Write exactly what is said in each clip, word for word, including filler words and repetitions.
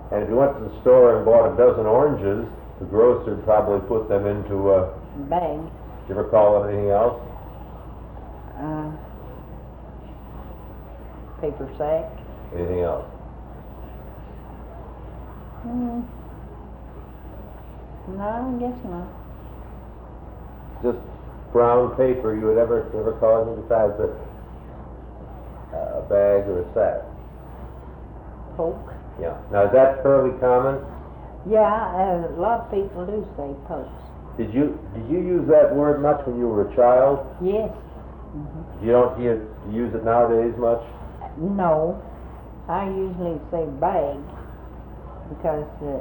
And if you went to the store and bought a dozen oranges, the grocer would probably put them into a... bag. Did you ever call it anything else? Uh, paper sack. Anything else? Hmm. No, I guess not. Just brown paper you would ever ever call anything besides a, a bag or a sack? Poke. Yeah. Now is that fairly common? Yeah, uh, a lot of people do say pokes. Did you did you use that word much when you were a child? Yes. Mm-hmm. You don't you use it nowadays much? No, I usually say bag because uh,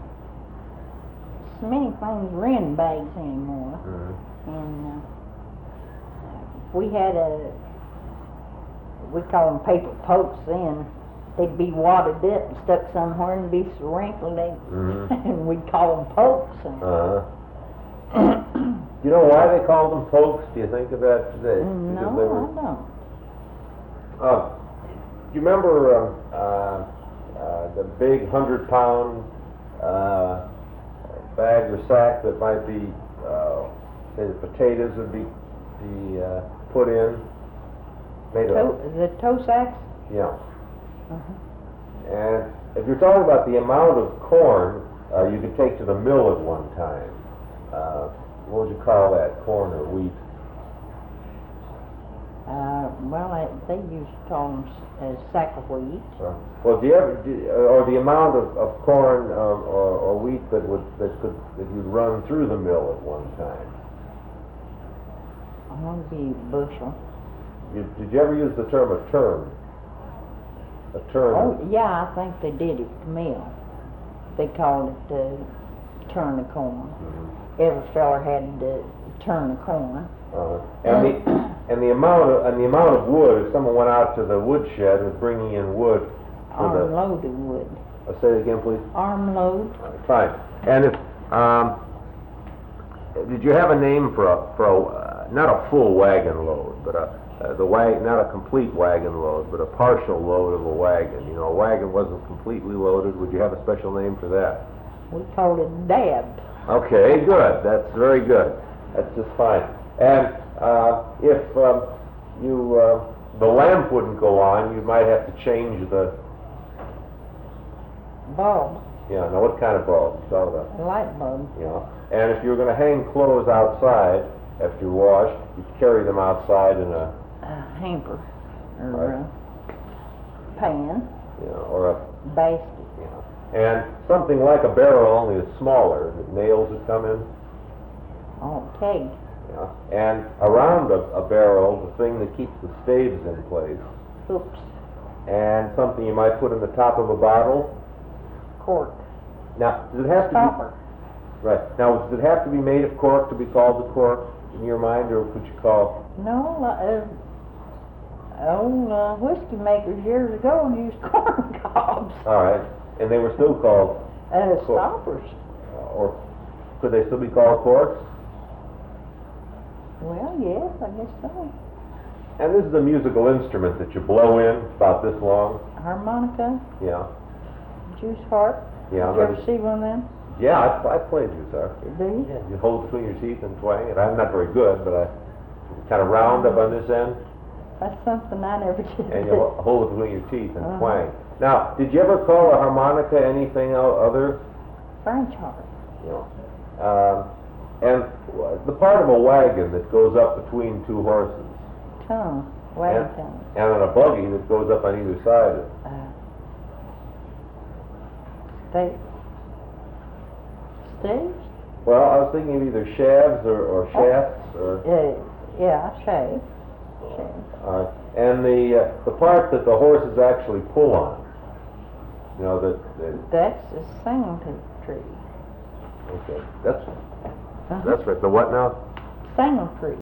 so many things are in bags anymore. Mm-hmm. And uh, we had a, we call them paper pokes then. They'd be wadded up and stuck somewhere and be so wrinkled, they, Mm-hmm. and we'd call them pokes. And Uh-huh. You know why they call them pokes? Do you think of that today? no, Because they were, I don't. Uh, do you remember um, uh, uh, the big hundred pound uh, bag or sack that might be, uh, say the potatoes would be, be uh, put in? Made Toe, of, the toe sacks? yeah. Uh-huh. And if you're talking about the amount of corn uh, you could take to the mill at one time, uh, what would you call that, corn or wheat? Uh, well, I, they used to call them a sack of wheat. Uh, well, do you ever, do, or the amount of, of corn or, or, or wheat that would that could that you'd run through the mill at one time? I want to be bushel. You, did you ever use the term a turn? A turn. Oh, yeah, I think they did it at the mill. They called it the turn the corn. Mm-hmm. Every feller had to turn the corn. Uh, and the and the amount of and the amount of wood. If someone went out to the woodshed and was bringing in wood for Arm the. loaded wood. Uh, say it again, please. Arm load. All right, fine. And if um, did you have a name for a for a uh, not a full wagon load, but a uh, the wag not a complete wagon load, but a partial load of a wagon? You know, a wagon wasn't completely loaded. Would you have a special name for that? We called it dab. Okay, good. That's very good. That's just fine. And uh, if um, you uh, the lamp wouldn't go on, you might have to change the. Bulb. Yeah. Now, what kind of bulb? You saw that. A light bulb. Yeah. And if you're going to hang clothes outside after you wash, you carry them outside in a. A hamper. Or Right. a pan. You know, or a. Basket. You know, and something like a barrel, only it's smaller. The nails would come in. Oh, keg. Yeah. And around a, a barrel, the thing that keeps the staves in place, Oops. and something you might put in the top of a bottle. Cork. Now, does it have to Stopper. be right? Now, does it have to be made of cork to be called a cork in your mind, or could you call? No, uh, old uh, whiskey makers years ago used corn cobs. All right, and they were still called, Uh, Cork. stoppers. uh, or could they still be called corks? Well, yes, I guess so. And this is a musical instrument that you blow in, about this long. Harmonica, Yeah, juice harp. yeah. Did you ever see one of them? Yeah, I, I played you, sir. Do you? You hold it between your teeth and twang it. I'm not very good, but I kind of round up on this end, That's something I never did. and you ho- hold it between your teeth and Uh-huh. twang. Now, did you ever call a harmonica anything o- other? French harp. You know, um, and w- the part of a wagon that goes up between two horses, Tongue. Wagon and, tongue. and on a buggy that goes up on either side. Of, Uh, stay. Staves? well, I was thinking of either shafts or, or shafts, or Uh, yeah, shave. Shave. uh, and the uh, the part that the horses actually pull on. You know that. that That's a singing tree. okay, that's Uh-huh. that's right. The what now? Singing tree.